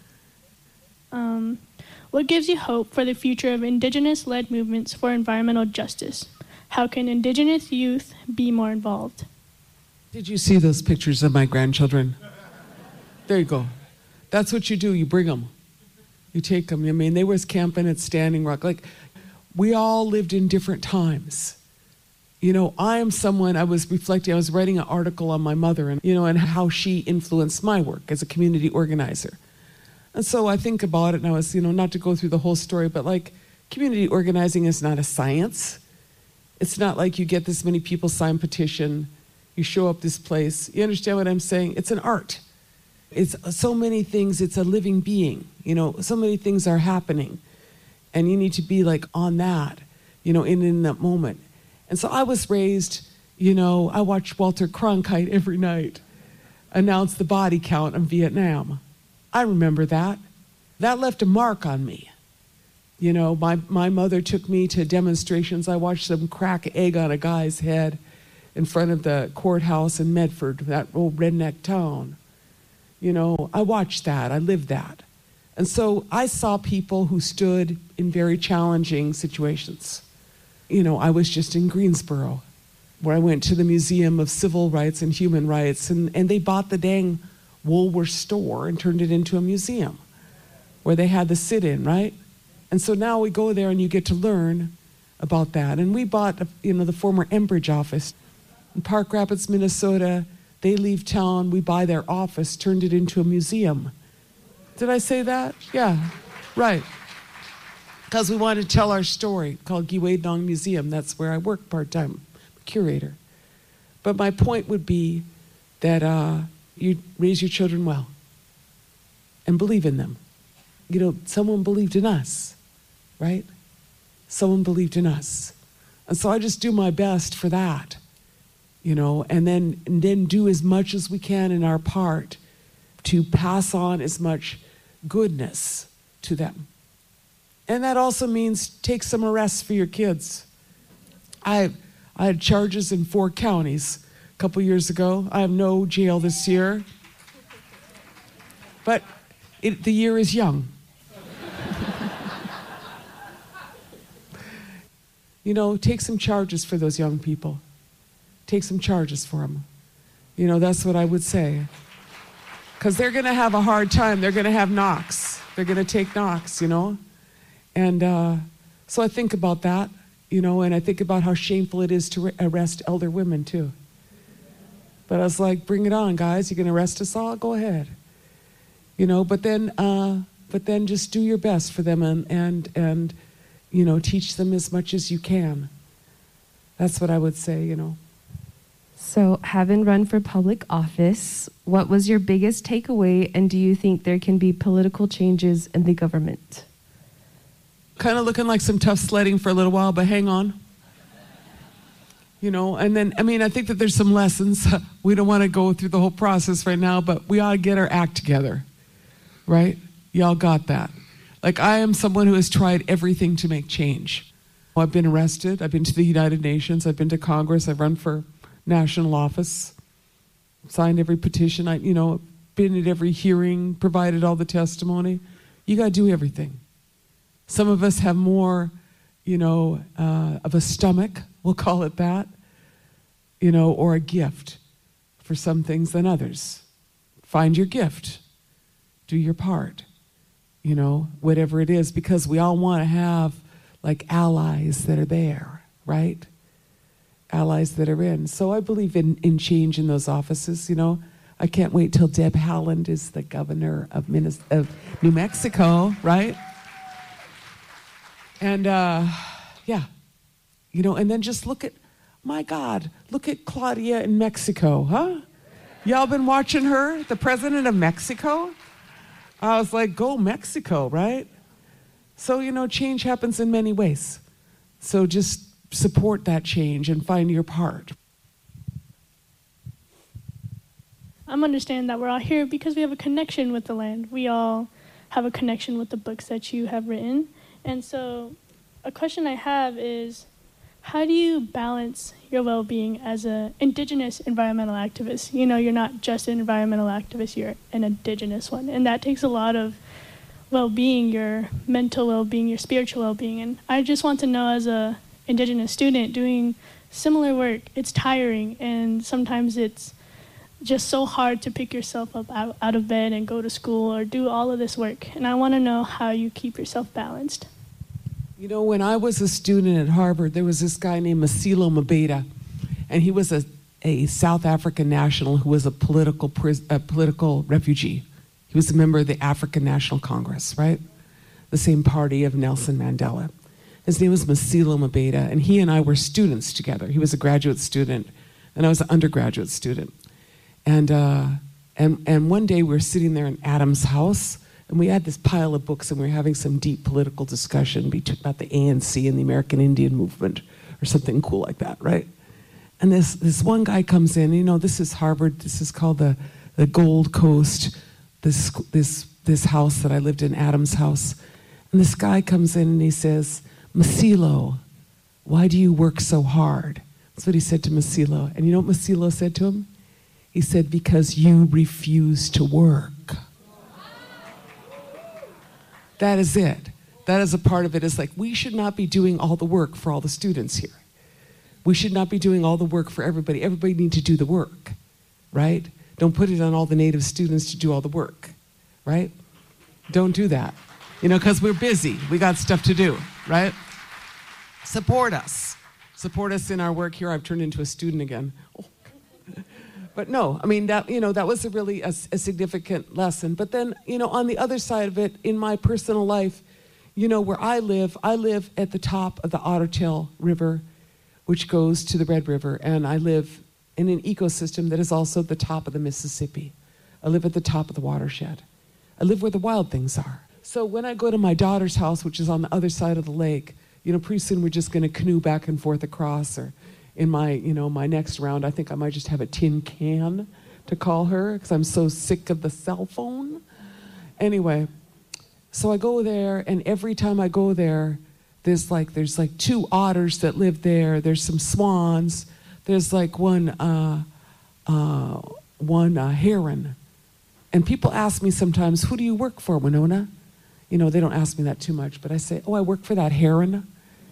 Um... What gives you hope for the future of Indigenous-led movements for environmental justice? How can Indigenous youth be more involved? Did you see those pictures of my grandchildren? There you go. That's what you do. You bring them. You take them. I mean, they was camping at Standing Rock. Like, we all lived in different times. You know, I am someone, I was reflecting, I was writing an article on my mother and, you know, and how she influenced my work as a community organizer. And so I think about it, and I was, you know, not to go through the whole story, but like community organizing is not a science. It's not like you get this many people sign petition, you show up this place. You understand what I'm saying? It's an art. It's so many things, it's a living being. You know, so many things are happening. And you need to be like on that, you know, in, in that moment. And so I was raised, you know, I watched Walter Cronkite every night announce the body count in Vietnam. I remember that. That left a mark on me. You know, my, my mother took me to demonstrations. I watched them crack egg on a guy's head in front of the courthouse in Medford, that old redneck town. You know, I watched that. I lived that. And so I saw people who stood in very challenging situations. You know, I was just in Greensboro, where I went to the Museum of Civil Rights and Human Rights, and, and they bought the dang Woolworth store and turned it into a museum where they had the sit-in, right? And so now we go there and you get to learn about that. And we bought, you know, the former Enbridge office in Park Rapids, Minnesota. They leave town, we buy their office, turned it into a museum. Did I say that? Yeah, right. Because we wanted to tell our story, called Gihway Dong Museum. That's where I work part-time, curator. But my point would be that uh, you raise your children well and believe in them. You know, someone believed in us, right? Someone believed in us. And so I just do my best for that. You know, and then and then do as much as we can in our part to pass on as much goodness to them. And that also means take some arrests for your kids. I I had charges in four counties a couple years ago. I have no jail this year. But it, the year is young. You know, take some charges for those young people. Take some charges for them. You know, that's what I would say. Because they're going to have a hard time. They're going to have knocks. They're going to take knocks, you know. And uh, so I think about that, you know, and I think about how shameful it is to re- arrest elder women, too. But I was like, bring it on, guys. You're going to arrest us all? Go ahead. You know, but then, uh, but then just do your best for them and, and, and, you know, teach them as much as you can. That's what I would say, you know. So, having run for public office, what was your biggest takeaway, and do you think there can be political changes in the government? Kind of looking like some tough sledding for a little while, but hang on. You know, and then, I mean, I think that there's some lessons. We don't want to go through the whole process right now, but we ought to get our act together, right? Y'all got that. Like, I am someone who has tried everything to make change. I've been arrested. I've been to the United Nations. I've been to Congress. I've run for national office, signed every petition, I, you know, been at every hearing, provided all the testimony. You got to do everything. Some of us have more, you know, uh, of a stomach, we'll call it that, you know, or a gift for some things than others. Find your gift. Do your part, you know, whatever it is, because we all want to have like allies that are there, right? Allies that are in. So I believe in, in change in those offices, you know. I can't wait till Deb Haaland is the governor of, Minnesota, of New Mexico, right? And, uh, yeah, you know, and then just look at, my God, look at Claudia in Mexico, huh? Y'all been watching her, the president of Mexico? I was like, go Mexico, right? So, you know, change happens in many ways. So just support that change and find your part. I'm understanding that we're all here because we have a connection with the land. We all have a connection with the books that you have written. And so a question I have is, how do you balance your well-being as an indigenous environmental activist? You know, you're not just an environmental activist, you're an indigenous one. And that takes a lot of well-being, your mental well-being, your spiritual well-being. And I just want to know, as a indigenous student doing similar work, it's tiring, and sometimes it's just so hard to pick yourself up out, out of bed and go to school or do all of this work. And I want to know how you keep yourself balanced. You know, when I was a student at Harvard, there was this guy named Masilo Mabeda, and he was a, a South African national who was a political pris- a political refugee He was a member of the African National Congress, right? The same party of Nelson Mandela. His name was Masilo Mabeda, and he and I were students together. He was a graduate student, and I was an undergraduate student. And, uh, and, and one day we were sitting there in Adam's house, and we had this pile of books, and we were having some deep political discussion between, about the A N C and the American Indian Movement, or something cool like that, right? And this, this one guy comes in, you know, this is Harvard, this is called the, the Gold Coast, this, this, this house that I lived in, Adam's house. And this guy comes in and he says, Masilo, why do you work so hard? That's what he said to Masilo. And you know what Masilo said to him? He said, because you refuse to work. That is it. That is a part of it. It's like, we should not be doing all the work for all the students here. We should not be doing all the work for everybody. Everybody needs to do the work, right? Don't put it on all the native students to do all the work, right? Don't do that. You know, because we're busy. We got stuff to do, right? Support us. Support us in our work here. I've turned into a student again. Oh. But no, I mean, that, you know, that was a really a, a significant lesson. But then, you know, on the other side of it, in my personal life, you know, where I live, I live at the top of the Otter Tail River, which goes to the Red River, and I live in an ecosystem that is also the top of the Mississippi. I live at the top of the watershed. I live where the wild things are. So when I go to my daughter's house, which is on the other side of the lake, you know, pretty soon we're just gonna canoe back and forth across, or in my, you know, my next round, I think I might just have a tin can to call her, because I'm so sick of the cell phone. Anyway, so I go there, and every time I go there, there's like, there's like two otters that live there, there's some swans, there's like one, uh, uh, one uh, heron. And people ask me sometimes, who do you work for, Winona? You know, they don't ask me that too much, but I say, oh, I work for that heron.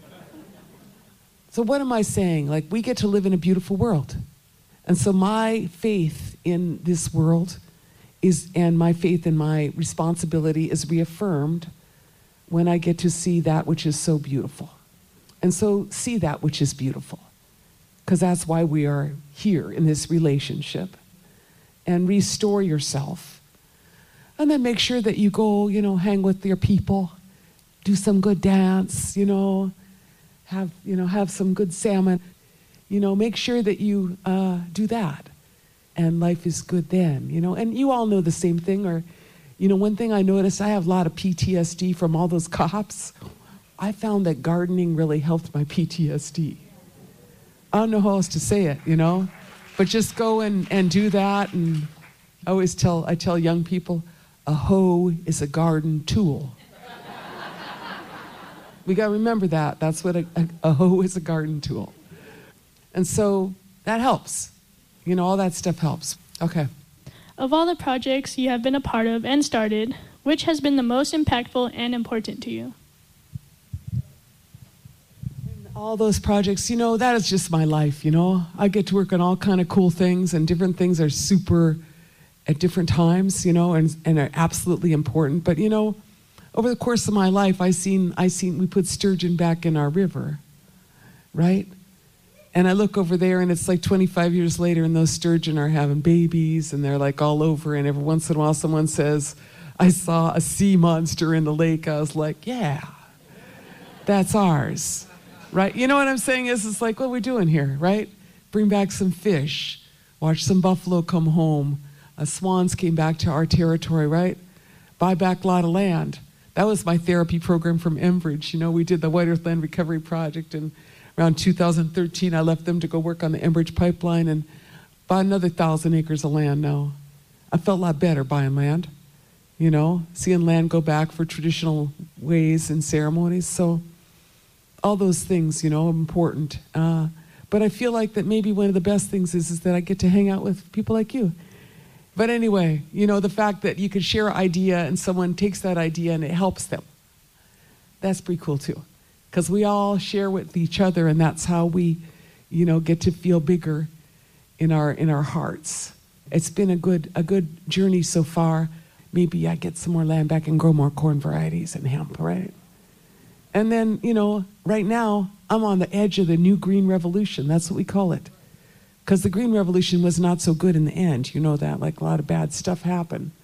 So what am I saying? Like, we get to live in a beautiful world. And so my faith in this world is, and my faith in my responsibility is reaffirmed when I get to see that which is so beautiful. And so see that which is beautiful, because that's why we are here in this relationship. And restore yourself. And then make sure that you go, you know, hang with your people, do some good dance, you know, have, you know, have some good salmon, you know, make sure that you uh, do that. And life is good then, you know. And you all know the same thing. Or, you know, one thing I noticed, I have a lot of P T S D from all those cops. I found that gardening really helped my P T S D. I don't know how else to say it, you know. But just go and, and do that. And I always tell, I tell young people, a hoe is a garden tool. We got to remember that. That's what a, a, a hoe is, a garden tool. And so that helps. You know, all that stuff helps. Okay. Of all the projects you have been a part of and started, which has been the most impactful and important to you? All those projects, you know, that is just my life, you know. I get to work on all kind of cool things, and different things are super at different times, you know, and, and are absolutely important. But, you know, over the course of my life, I seen, I seen, we put sturgeon back in our river, right? And I look over there, and it's like twenty-five years later, and those sturgeon are having babies, and they're like all over, and every once in a while someone says, I saw a sea monster in the lake. I was like, yeah, that's ours, right? You know what I'm saying is, it's like, what are we doing here, right? Bring back some fish, watch some buffalo come home, uh, swans came back to our territory, right? Buy back a lot of land. That was my therapy program from Enbridge. You know, we did the White Earth Land Recovery Project, and around two thousand thirteen, I left them to go work on the Enbridge pipeline and buy another thousand acres of land now. I felt a lot better buying land, you know, seeing land go back for traditional ways and ceremonies. So all those things, you know, are important. Uh, but I feel like that maybe one of the best things is, is that I get to hang out with people like you. But anyway, you know, the fact that you could share an idea and someone takes that idea and it helps them, that's pretty cool too. Because we all share with each other, and that's how we, you know, get to feel bigger in our in our hearts. It's been a good a good journey so far. Maybe I get some more land back and grow more corn varieties and hemp, right? And then, you know, right now I'm on the edge of the new green revolution. That's what we call it. Because the green revolution was not so good in the end. You know that, like a lot of bad stuff happened.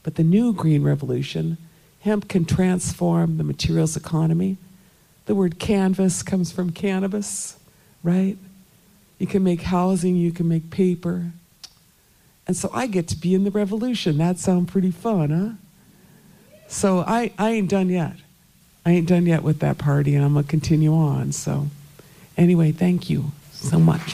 But the new green revolution, hemp can transform the materials economy. The word canvas comes from cannabis, right? You can make housing, you can make paper. And so I get to be in the revolution. That sounds pretty fun, huh? So I, I ain't done yet. I ain't done yet with that party, and I'm going to continue on. So anyway, thank you so much.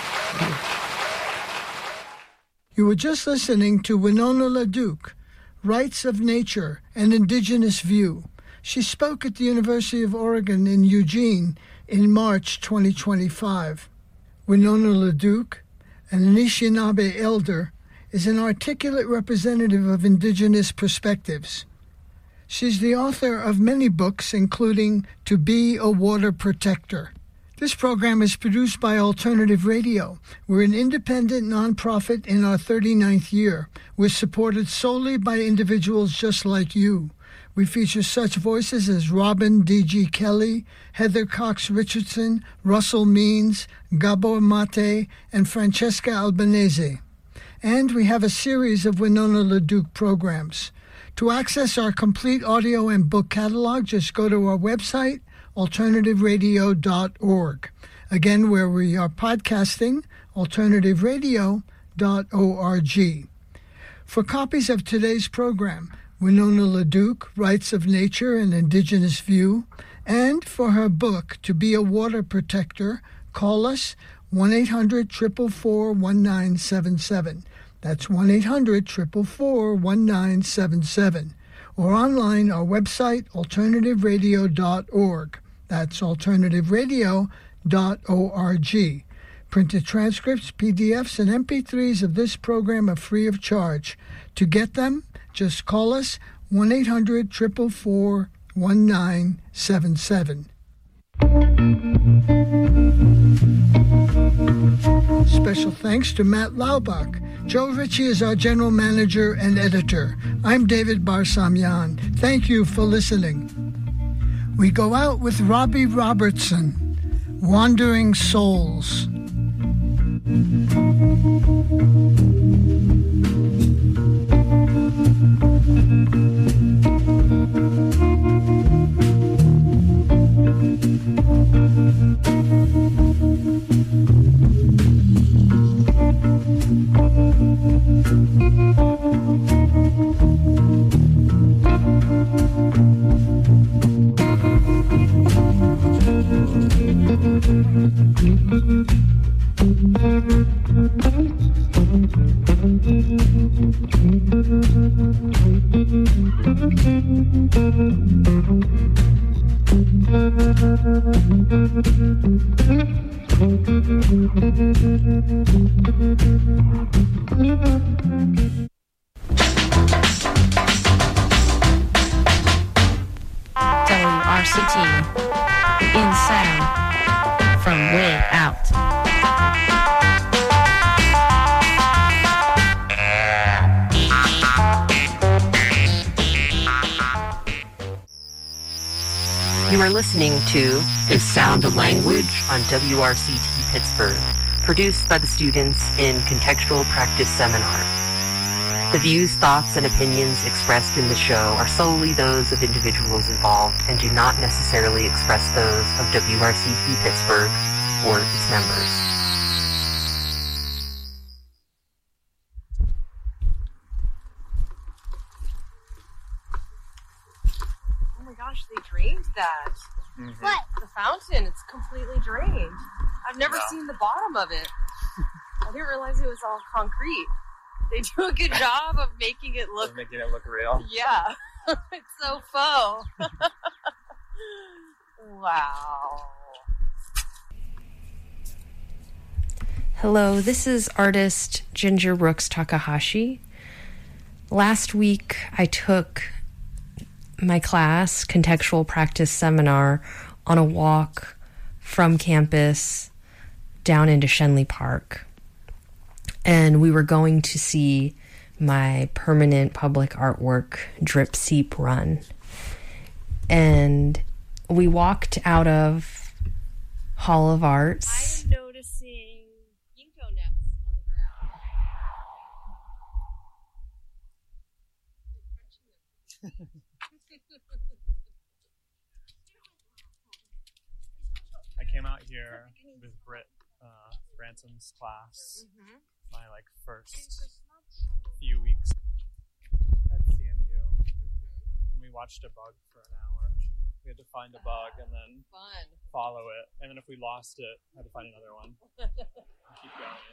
You were just listening to Winona LaDuke, Rights of Nature, an Indigenous View. She spoke at the University of Oregon in Eugene in March twenty twenty-five. Winona LaDuke, an Anishinaabe elder, is an articulate representative of Indigenous perspectives. She's the author of many books, including To Be a Water Protector. This program is produced by Alternative Radio. We're an independent nonprofit in our thirty-ninth year. We're supported solely by individuals just like you. We feature such voices as Robin D G. Kelly, Heather Cox Richardson, Russell Means, Gabor Mate, and Francesca Albanese. And we have a series of Winona LaDuke programs. To access our complete audio and book catalog, just go to our website, alternative radio dot org. Again, where we are podcasting, alternative radio dot org. For copies of today's program, Winona LaDuke, Rights of Nature, an Indigenous View, and for her book, To Be a Water Protector, call us one eight hundred, four four four, one nine seven seven. That's one eight hundred, four four four, one nine seven seven. Or online, our website, alternative radio dot org. That's alternative radio dot org. Printed transcripts, P D Fs, and M P threes of this program are free of charge. To get them, just call us one eight hundred, four four four, one nine seven seven. Special thanks to Matt Laubach. Joe Ritchie is our general manager and editor. I'm David Barsamian. Thank you for listening. We go out with Robbie Robertson, Wandering Souls. Listening to The Sound of Language on W R C T Pittsburgh, produced by the students in Contextual Practice Seminar. The views, thoughts, and opinions expressed in the show are solely those of individuals involved and do not necessarily express those of W R C T Pittsburgh or its members. Oh my gosh, they drained that. Mm-hmm. What? The fountain. It's completely drained. I've never yeah. seen the bottom of it. I didn't realize it was all concrete. They do a good job of making it look... Of making it look real? Yeah. It's so faux. Wow. Hello, this is artist Ginger Brooks Takahashi. Last week, I took my class, Contextual Practice Seminar, on a walk from campus down into Shenley Park. And we were going to see my permanent public artwork, Drip Seep Run. And we walked out of Hall of Arts. I'm noticing ginkgo nets on the ground. I came out here with Britt uh, Ransom's class, mm-hmm. my like first few weeks at C M U, mm-hmm. and we watched a bug for an hour. We had to find a bug and then Fun. follow it, and then if we lost it, had to find another one. Keep going.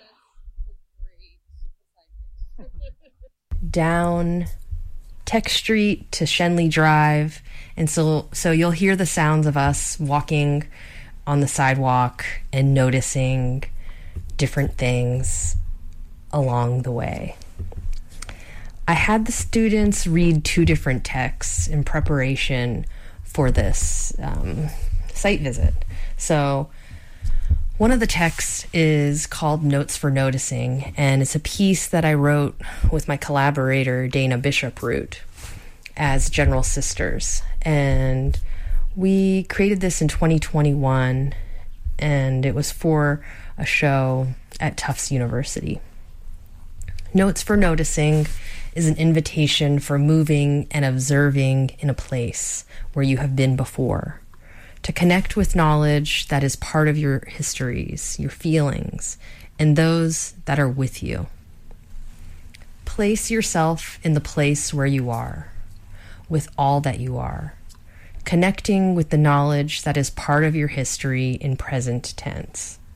That's a great Down Tech Street to Shenley Drive, and so so you'll hear the sounds of us walking on the sidewalk and noticing different things along the way. I had the students read two different texts in preparation for this um, site visit. So one of the texts is called Notes for Noticing, and it's a piece that I wrote with my collaborator, Dana Bishop-Root, as General Sisters. And we created this in twenty twenty-one, and it was for a show at Tufts University. Notes for Noticing is an invitation for moving and observing in a place where you have been before, to connect with knowledge that is part of your histories, your feelings, and those that are with you. Place yourself in the place where you are, with all that you are, connecting with the knowledge that is part of your history in present tense.